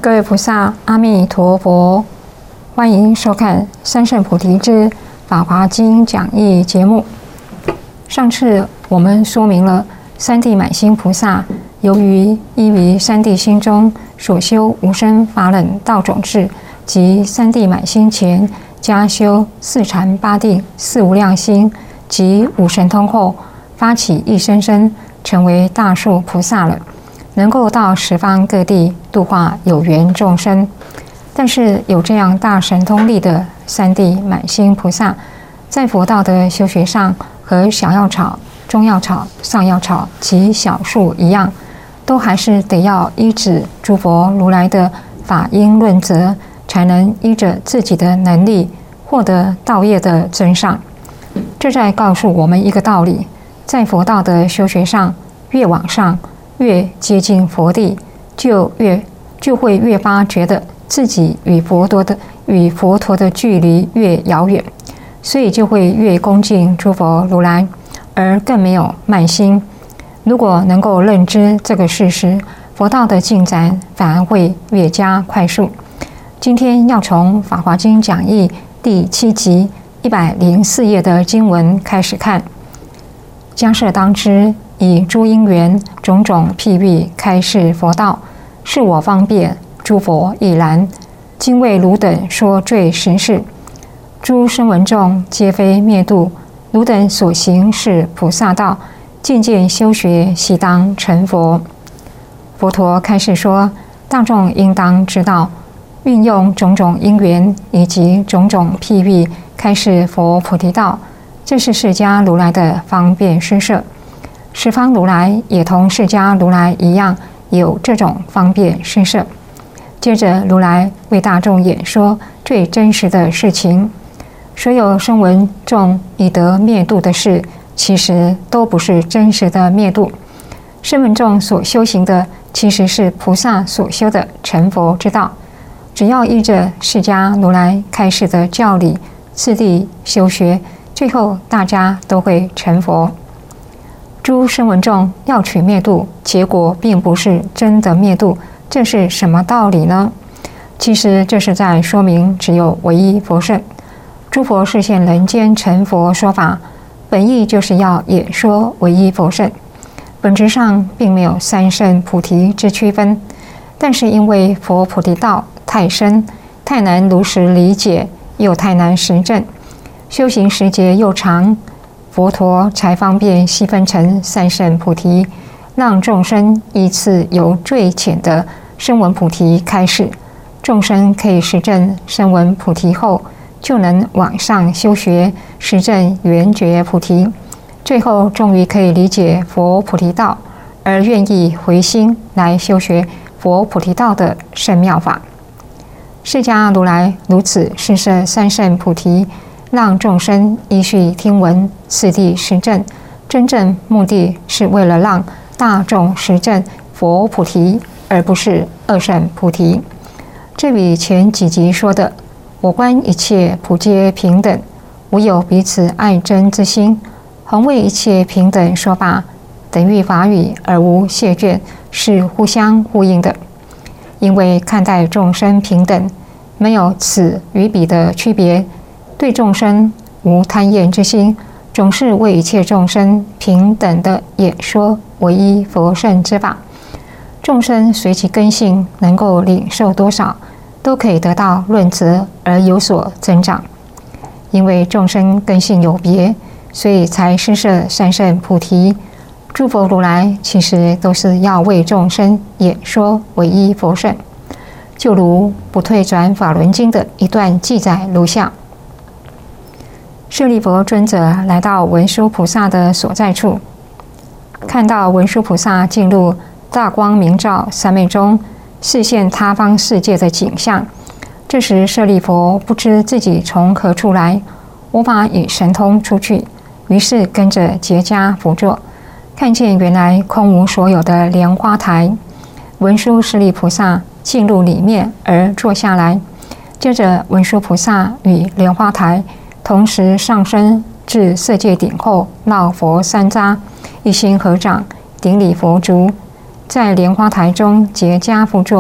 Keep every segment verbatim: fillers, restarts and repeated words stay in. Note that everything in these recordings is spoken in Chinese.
各位菩萨，阿弥陀佛！欢迎收看《三圣菩提之法华经》讲义节目。上次我们说明了三谛满心菩萨，由于依于三谛心中所修无生法忍道种智，及三谛满心前加修四禅八定四无量心及五神通后，发起一生生成为大树菩萨了，能够到十方各地度化有缘众生。但是有这样大神通力的三谛满心菩萨，在佛道的修学上，和小药草、中药草、上药草及小树一样，都还是得要依止诸佛如来的法因论则，才能依着自己的能力获得道业的增上。这在告诉我们一个道理：在佛道的修学上，越往上，越接近佛地，就越就会越发觉得自己与佛陀的与佛陀的距离越遥远，所以就会越恭敬诸佛如来，而更没有慢心。如果能够认知这个事实，佛道的进展反而会越加快速。今天要从《法华经》讲义第七集一百零四页的经文开始看。迦摄当知，以诸因缘种种譬喻开示佛道，是我方便，诸佛亦然。今为汝等说最实事。诸声闻众皆非灭度，汝等所行是菩萨道，渐渐修学，悉当成佛。佛陀开示说，大众应当知道，运用种种因缘以及种种譬喻开示佛菩提道，这是释迦如来的方便施设。十方如来也同释迦如来一样，有这种方便施设。接着，如来为大众演说最真实的事情。所有声闻众以得灭度的事，其实都不是真实的灭度。声闻众所修行的，其实是菩萨所修的成佛之道。只要依着释迦如来开示的教理，次第修学，最后大家都会成佛。诸声闻众要取灭度，结果并不是真的灭度，这是什么道理呢？其实这是在说明只有唯一佛圣。诸佛示现人间成佛说法，本意就是要演说唯一佛圣，本质上并没有三圣菩提之区分。但是因为佛菩提道太深，太难如实理解，又太难实证，修行时节又长，佛陀才方便细分成三圣菩提，让众生依次由最浅的声闻菩提开始。众生可以实证声闻菩提后，就能往上修学，实证圆觉菩提，最后终于可以理解佛菩提道，而愿意回心来修学佛菩提道的圣妙法。释迦如来如此施设三圣菩提，让众生依序听闻，次第实证，真正目的是为了让大众实证佛菩提，而不是二圣菩提。这与前几集说的我观一切普皆平等，无有彼此爱憎之心，恒为一切平等说法，等于法语而无谢卷，是互相呼应的。因为看待众生平等，没有此与彼的区别，对众生无贪厌之心，总是为一切众生平等的演说唯一佛圣之法。众生随其根性能够领受多少，都可以得到论则而有所增长。因为众生根性有别，所以才施设三圣菩提。诸佛如来其实都是要为众生演说唯一佛圣。就如不退转法轮经的一段记载如下：舍利弗尊者来到文殊菩萨的所在处，看到文殊菩萨进入大光明照三昧中，示现他方世界的景象。这时舍利弗不知自己从何处来，无法以神通出去，于是跟着结跏趺坐，看见原来空无所有的莲花台。文殊师利菩萨进入里面而坐下来，接着文殊菩萨与莲花台同时上升至色界顶后，绕佛三匝，一心合掌，顶礼佛足，在莲花台中结跏趺坐，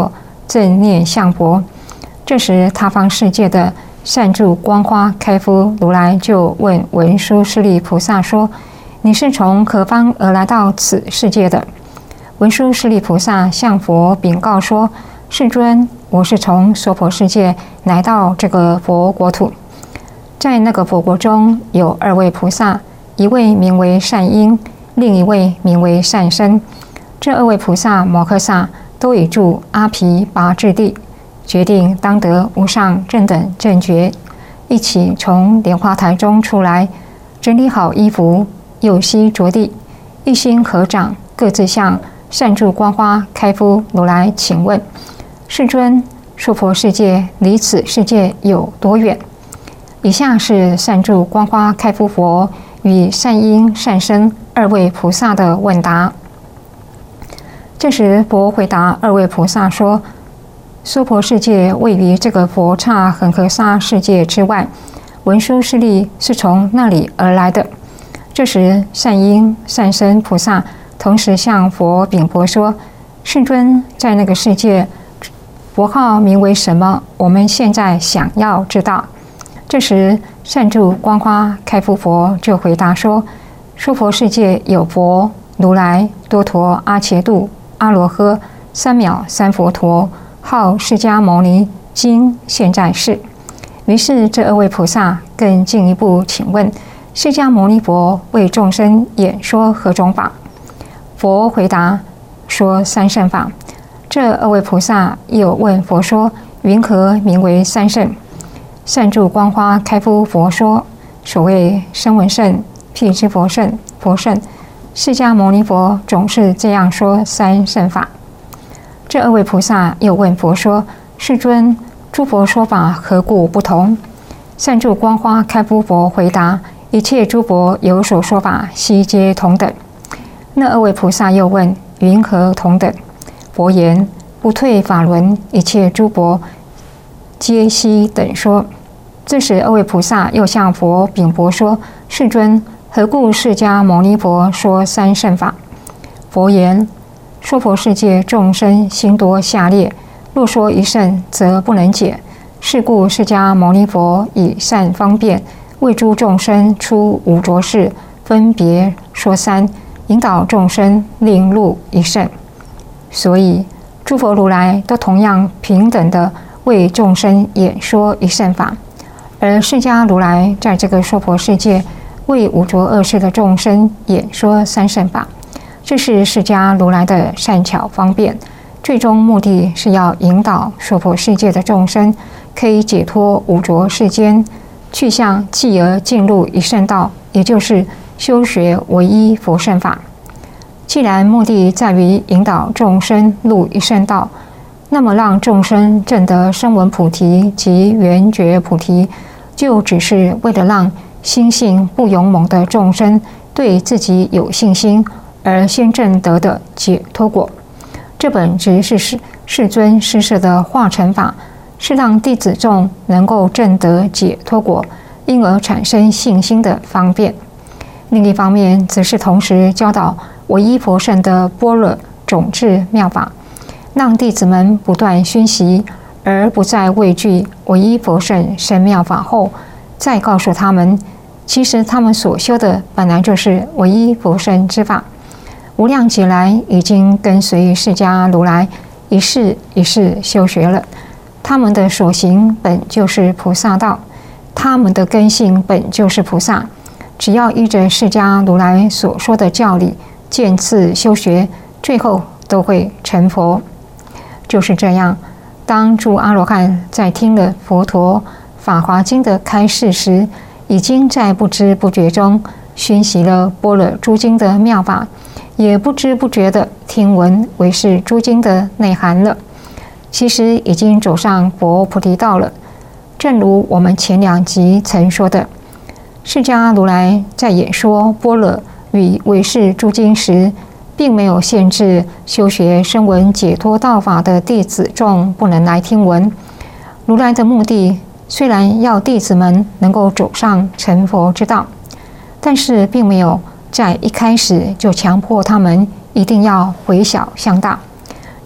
正念向佛。这时他方世界的善住光花开敷如来就问文殊师利菩萨说：你是从何方而来到此世界的？文殊师利菩萨向佛禀告说：世尊，我是从娑婆世界来到这个佛国土。在那个佛国中有二位菩萨，一位名为善因，另一位名为善身。这二位菩萨摩诃萨都已住阿毗跋致地，决定当得无上正等正觉，一起从莲花台中出来，整理好衣服，右膝着地，一心合掌，各自向善住光花开敷如来请问：世尊，娑婆世界离此世界有多远？以下是善住光花开敷佛与善因善身二位菩萨的问答。这时佛回答二位菩萨说：娑婆世界位于这个佛刹恒河沙世界之外，文殊师利是从那里而来的。这时善因善身菩萨同时向佛禀佛说：世尊，在那个世界佛号名为什么？我们现在想要知道。这时善住光花开敷佛就回答说：娑婆世界有佛、如来、多陀、阿伽度、阿罗诃三藐三佛陀，号释迦牟尼，今现在是。于是这二位菩萨更进一步请问：释迦牟尼佛为众生演说何种法？佛回答说：三乘法。这二位菩萨又问佛说：云何名为三乘？善住光花开敷佛说：所谓声闻乘、辟支佛乘、佛乘，释迦牟尼佛总是这样说三乘法。这二位菩萨又问佛说：世尊，诸佛说法何故不同？善住光花开敷佛回答：一切诸佛有所说法，悉皆同等。那二位菩萨又问：云何同等？佛言：不退法轮，一切诸佛皆悉等说。这时二位菩萨又向佛禀佛说：世尊，何故释迦牟尼佛说三乘法？佛言：娑婆世界众生心多下劣，若说一乘，则不能解。是故释迦牟尼佛以善方便，为诸众生出五浊世，分别说三，引导众生令入一乘。所以诸佛如来都同样平等的为众生演说一乘法。而释迦如来在这个娑婆世界为五浊恶世的众生演说三乘法，这是释迦如来的善巧方便，最终目的是要引导娑婆世界的众生可以解脱五浊世间，去向继而进入一乘道，也就是修学唯一佛乘法。既然目的在于引导众生入一乘道，那么让众生证得声闻菩提及缘觉菩提，就只是为了让心性不勇猛的众生对自己有信心，而先证得的解脱果。这本质是世世尊施设的化成法，是让弟子众能够证得解脱果，因而产生信心的方便。另一方面，则是同时教导唯一佛乘的般若种智妙法，让弟子们不断熏习，而不再畏惧唯一佛乘深妙法后，再告诉他们，其实他们所修的本来就是唯一佛乘之法，无量劫来已经跟随释迦如来一世一世修学了，他们的所行本就是菩萨道，他们的根性本就是菩萨，只要依着释迦如来所说的教理渐次修学，最后都会成佛。就是这样，当诸阿罗汉在听了佛陀法华经的开示时，已经在不知不觉中熏习了般若诸经的妙法，也不知不觉地听闻唯识诸经的内涵了。其实已经走上佛菩提道了。正如我们前两集曾说的，释迦如来在演说般若与唯识诸经时，并没有限制修学声闻解脱道法的弟子众不能来听闻。如来的目的虽然要弟子们能够走上成佛之道，但是并没有在一开始就强迫他们一定要回小向大，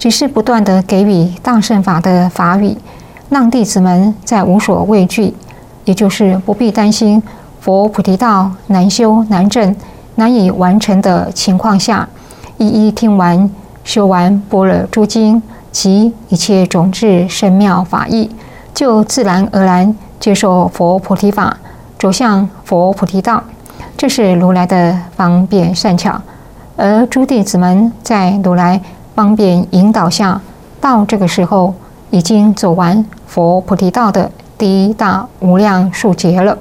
只是不断地给予大乘法的法语，让弟子们在无所畏惧，也就是不必担心佛菩提道难修难证、难以完成的情况下，一一听完修完般若诸经及一切种智深妙法义，就自然而然接受佛菩提法，走向佛菩提道。这是如来的方便善巧，而诸弟子们在如来方便引导下，到这个时候已经走完佛菩提道的第一大无量数劫了。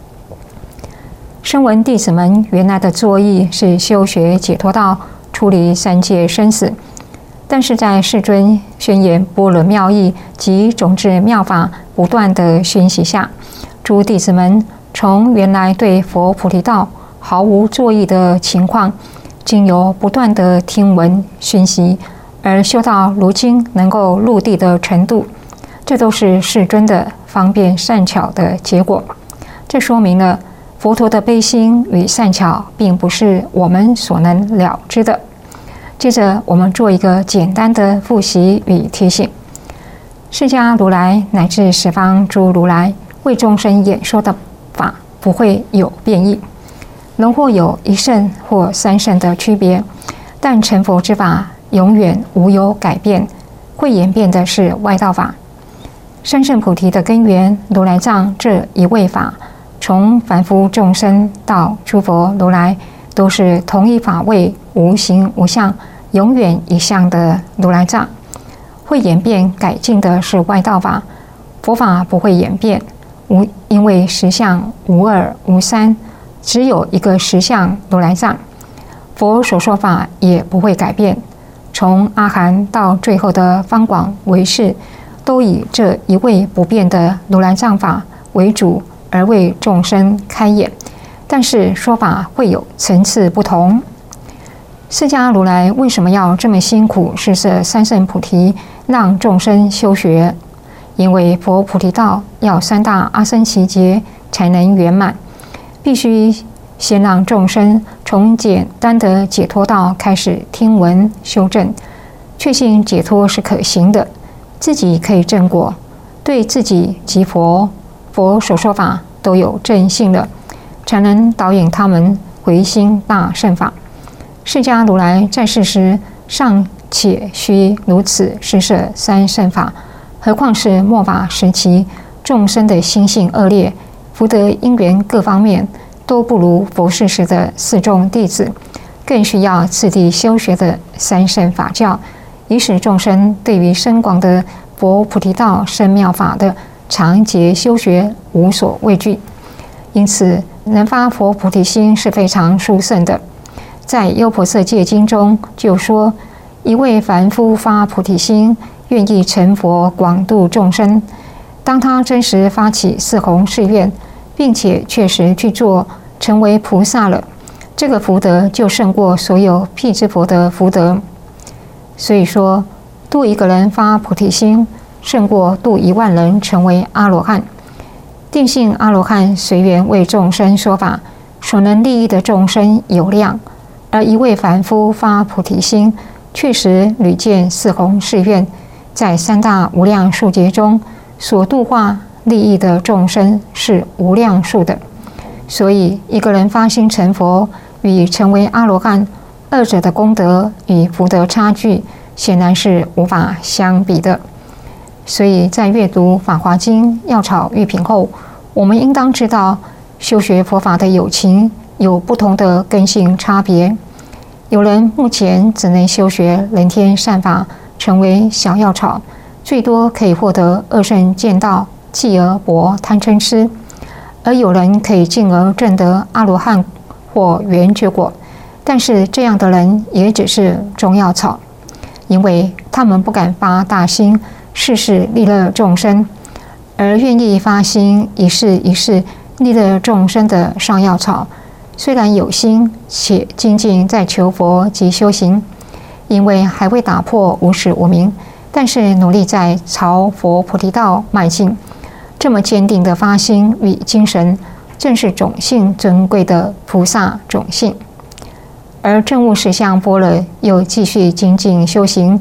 声闻弟子们原来的作意是修学解脱道，出离三界生死，但是在世尊宣言般若妙义及种智妙法不断的熏习下，诸弟子们从原来对佛菩提道毫无作意的情况，经由不断的听闻熏习，而修到如今能够入地的程度，这都是世尊的方便善巧的结果。这说明了佛陀的悲心与善巧并不是我们所能了知的。接着我们做一个简单的复习与提醒：释迦如来乃至十方诸如来为众生演说的法不会有变异，能或有一圣或三圣的区别，但成佛之法永远无有改变，会演变的是外道法。三圣菩提的根源如来藏这一位法，从凡夫众生到诸佛如来，都是同一法位，无形无相，永远一相的如来藏。会演变改进的是外道法，佛法不会演变，无因为实相无二无三，只有一个实相如来藏。佛所说法也不会改变，从阿含到最后的方广唯识，都以这一位不变的如来藏法为主，而为众生开演，但是说法会有层次不同。释迦如来为什么要这么辛苦施设三圣菩提，让众生修学？因为佛菩提道要三大阿僧祇劫才能圆满，必须先让众生从简单的解脱道开始听闻修正，确信解脱是可行的，自己可以正果，对自己及佛佛所说法都有正信了，才能导引他们回心大乘法。释迦如来在世时尚且须如此施设三圣法，何况是末法时期，众生的心性恶劣，福德因缘各方面都不如佛世时的四众弟子，更需要次第修学的三圣法教，以使众生对于深广的佛菩提道深妙法的长劫修学无所畏惧。因此能发佛菩提心是非常殊胜的。在《优婆塞戒经》中就说，一位凡夫发菩提心，愿意成佛广度众生，当他真实发起四弘誓愿，并且确实去做，成为菩萨了，这个福德就胜过所有辟支佛的福德。所以说，度一个人发菩提心，胜过度一万人成为阿罗汉。定性阿罗汉随缘为众生说法，所能利益的众生有量，而一位凡夫发菩提心，确实屡见四弘誓愿，在三大无量数劫中所度化利益的众生是无量数的。所以一个人发心成佛与成为阿罗汉，二者的功德与福德差距显然是无法相比的。所以在阅读《法华经》药草喻品后，我们应当知道修学佛法的有情有不同的根性差别。有人目前只能修学人天善法，成为小药草，最多可以获得二圣见道，继而薄贪嗔痴；而有人可以进而证得阿罗汉或圆觉果，但是这样的人也只是中药草，因为他们不敢发大心，事事利乐众生，而愿意发心一世一世利乐众生的上药草，虽然有心且精进在求佛及修行，因为还未打破无始无明，但是努力在朝佛菩提道迈进。这么坚定的发心与精神，正是种性尊贵的菩萨种性。而证悟实相般若，又继续精进修行，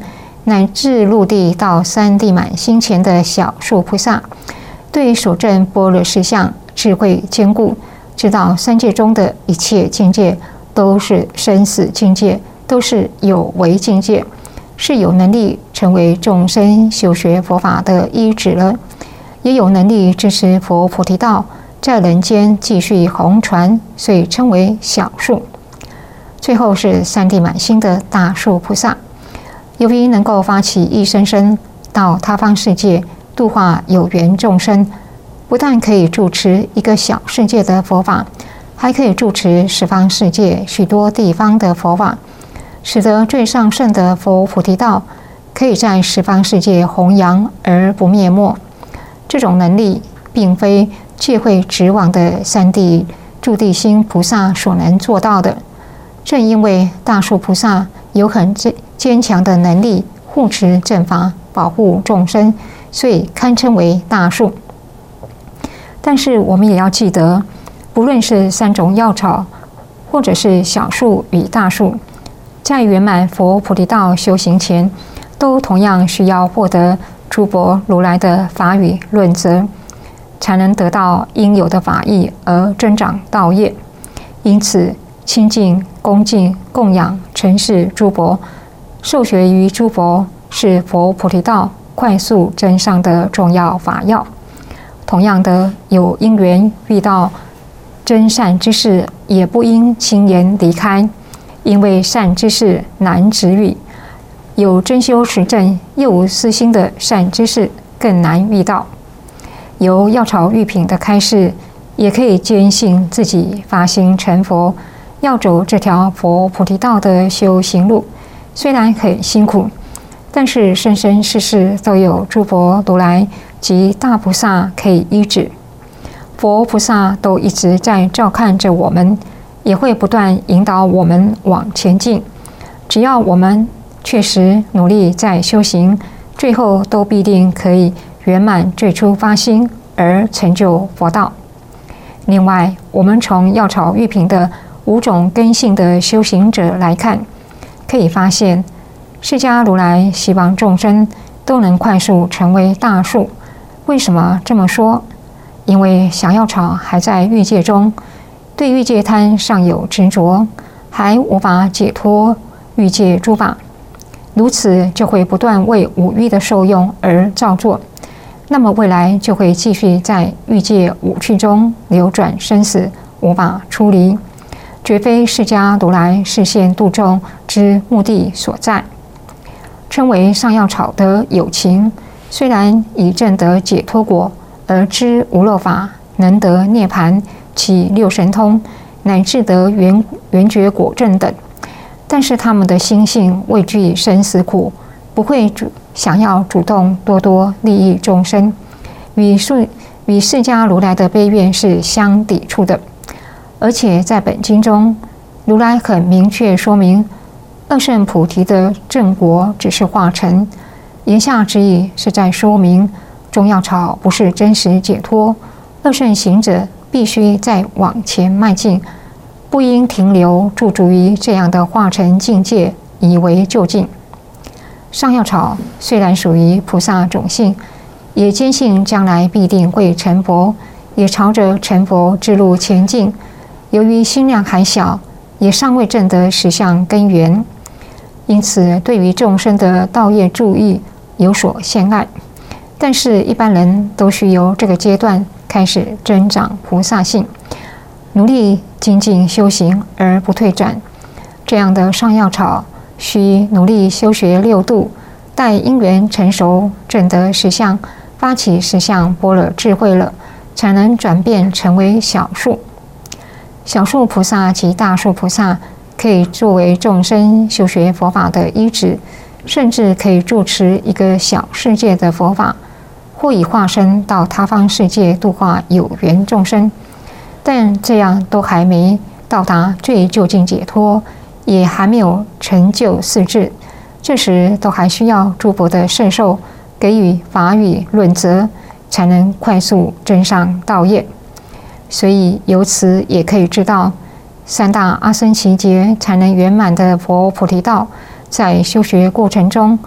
乃至陆地到三地满心前的小树菩萨，对所证般若实相智慧坚固，知道三界中的一切境界都是生死境界，都是有为境界，是有能力成为众生修学佛法的依止了，也有能力支持佛菩提道在人间继续弘传，所以称为小树。最后是三地满心的大树菩萨，由于能够发起一生生到他方世界度化有缘众生，不但可以住持一个小世界的佛法，还可以住持十方世界许多地方的佛法，使得最上圣的佛菩提道可以在十方世界弘扬而不灭没。这种能力并非戒慧直往的三地住地心菩萨所能做到的。正因为大树菩萨有很坚强的能力护持正法，保护众生，所以堪称为大树。但是我们也要记得，不论是三种药草，或者是小树与大树，在圆满佛菩提道修行前，都同样需要获得诸佛如来的法语论责，才能得到应有的法益而增长道业。因此亲近、恭敬、供养、承事诸佛，受学于诸佛，是佛菩提道快速增上的重要法要。同样的，有因缘遇到真善之事，也不应轻言离开，因为善之事难直遇，有真修实证又无私心的善之事更难遇到。由药草喻品的开示，也可以坚信自己发心成佛，要走这条佛菩提道的修行路，虽然很辛苦，但是生生世世都有诸佛如来及大菩萨可以依止。佛菩萨都一直在照看着我们，也会不断引导我们往前进。只要我们确实努力在修行，最后都必定可以圆满最初发心而成就佛道。另外，我们从药草喻品的五种根性的修行者来看，可以发现，释迦如来希望众生都能快速成为大树。为什么这么说？因为小药草还在欲界中，对欲界贪尚有执着，还无法解脱欲界诸法，如此就会不断为五欲的受用而造作，那么未来就会继续在欲界五趣中流转生死，无法出离，绝非释迦如来示现度众之目的所在。称为上药草的有情，虽然已证得解脱果，而知无漏法，能得涅槃，起六神通，乃至得圆圆觉果证等，但是他们的心性畏惧生死苦，不会主想要主动多多利益众生，与释与释迦如来的悲愿是相抵触的。而且在本经中，如来很明确说明，二圣菩提的正果只是化成，言下之意是在说明中药草不是真实解脱，二圣行者必须再往前迈进，不应停留驻足于这样的化成境界，以为就近。上药草虽然属于菩萨种性，也坚信将来必定会成佛，也朝着成佛之路前进。由于心量还小，也尚未证得实相根源，因此对于众生的道业助益有所限碍。但是一般人都需由这个阶段开始增长菩萨性，努力精进修行而不退转。这样的上药草需努力修学六度，待因缘成熟，证得实相，发起实相般若智慧了，才能转变成为小树。小树菩萨及大树菩萨可以作为众生修学佛法的依止，甚至可以住持一个小世界的佛法，或以化身到他方世界度化有缘众生。但这样都还没到达最究竟解脱，也还没有成就四智，这时都还需要诸佛的摄受，给予法语论责，才能快速增上道业。所以由此也可以知道，三大阿僧祇劫才能圆满的佛菩提道，在修学过程中，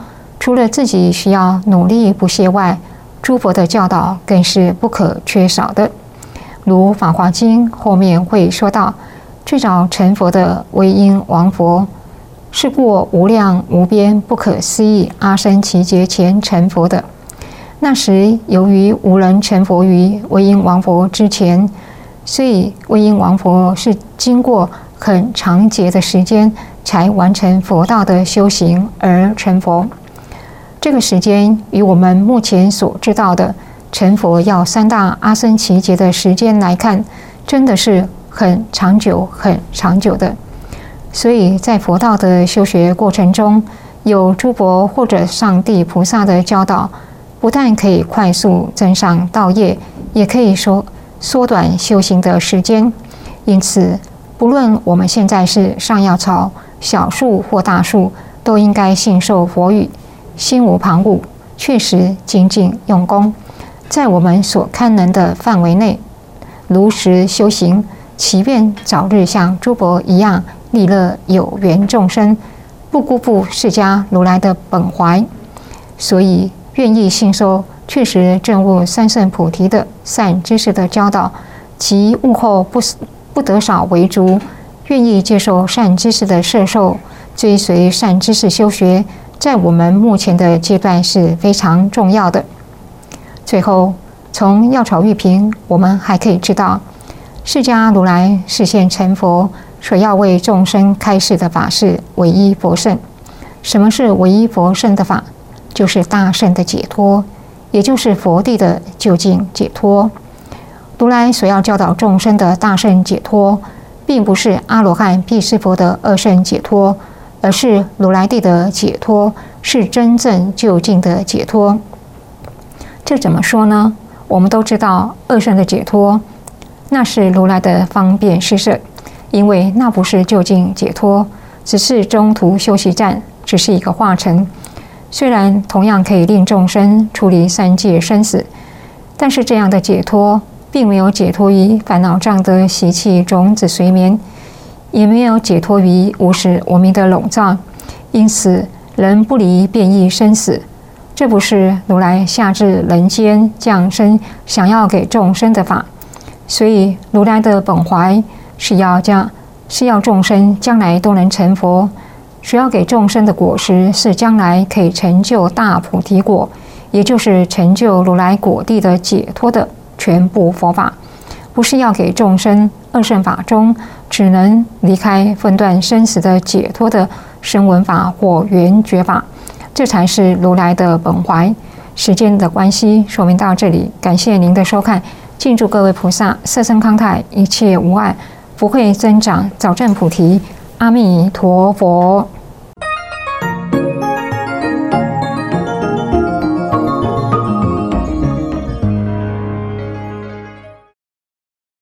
除了自己需要努力不懈外，诸佛的教导更是不可缺少的。如《法华经》后面会说到，最早成佛的唯因王佛，是过无量无边不可思议阿僧祇劫前成佛的。那时由于无人成佛于唯因王佛之前，所以唯因王佛是经过很长劫的时间才完成佛道的修行而成佛。这个时间与我们目前所知道的成佛要三大阿僧祇劫的时间来看，真的是很长久很长久的。所以在佛道的修学过程中，有诸佛或者上帝菩萨的教导，不但可以快速增上道业，也可以说缩短修行的时间。因此不论我们现在是上药草、小树或大树，都应该信受佛语，心无旁骛，确实精进用功，在我们所堪能的范围内如实修行，祈愿早日像诸佛一样利乐有缘众生，不辜负释迦如来的本怀。所以愿意信受确实证悟三圣菩提的善知识的教导，其悟后不不得少为足，愿意接受善知识的摄受，追随善知识修学，在我们目前的阶段是非常重要的。最后，从药草喻品，我们还可以知道，释迦如来示现成佛所要为众生开示的法是唯一佛圣。什么是唯一佛圣的法？就是大圣的解脱，也就是佛地的究竟解脱。如来所要教导众生的大圣解脱，并不是阿罗汉辟支佛的二圣解脱，而是如来地的解脱，是真正究竟的解脱。这怎么说呢？我们都知道二圣的解脱，那是如来的方便施设，因为那不是究竟解脱，只是中途休息站，只是一个化成。虽然同样可以令众生处理三界生死，但是这样的解脱并没有解脱于烦恼障的习气种子随眠，也没有解脱于无始无明的笼罩，因此人不离变异生死。这不是如来下至人间降生想要给众生的法，所以如来的本怀是要将是要众生将来都能成佛，所要给众生的果实是将来可以成就大菩提果，也就是成就如来果地的解脱的全部佛法，不是要给众生二圣法中只能离开分段生死的解脱的声闻法或缘觉法，这才是如来的本怀。时间的关系，说明到这里，感谢您的收看，敬祝各位菩萨色身康泰，一切无碍，福慧增长，早证菩提。阿弥陀佛。